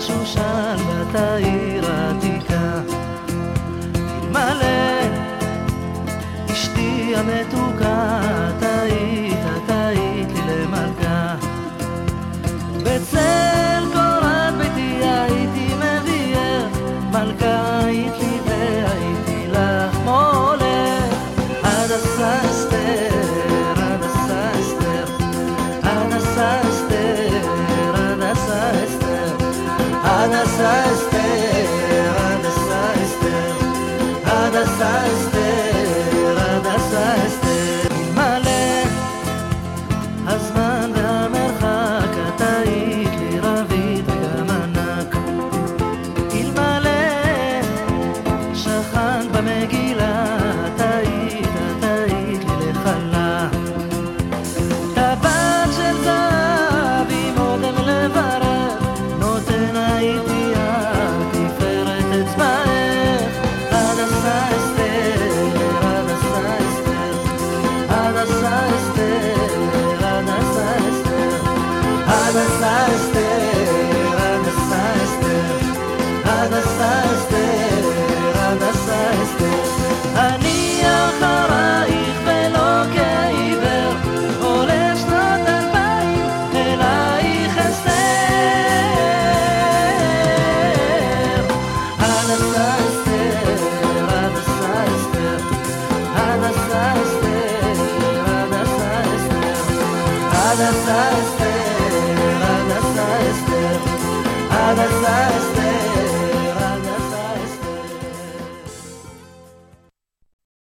בשושן בת העיר העתיקה. אלמלא אשתי המתוקה, תהית לי למלכה. בצל קורת ביתי הייתי מביא, מלכה היית לי והייתי לך מולך. הדסה אסתר, הדסה אסתר, הדסה אסתר, הדסה אסתר, הדסה אסתר, הדסה אסתר, הדסה אסתר, הדסה אסתר. אלמלא הזמן והמרחק, את היית לי רבית וגם ענק. אלמלא שכן במגילה, את היית לי לחלה. טבעת של זהב עם אודם לברך, נותן הייתי התפארת אצבעך. הדסה אסתר, הדסה אסתר, הדסה אסתר, הדסה אסתר, הדסה אסתר, הדסה אסתר, הדסה אסתר, הדסה אסתר. אני אחרייך ולא כעיוור, הולך שנות 2000 אלייך אסתר. הדסה אסתר, הדסה אסתר, הדסה אסתר, הדסה אסתר, הדסה אסתר, הדסה אסתר, הדסה אסתר.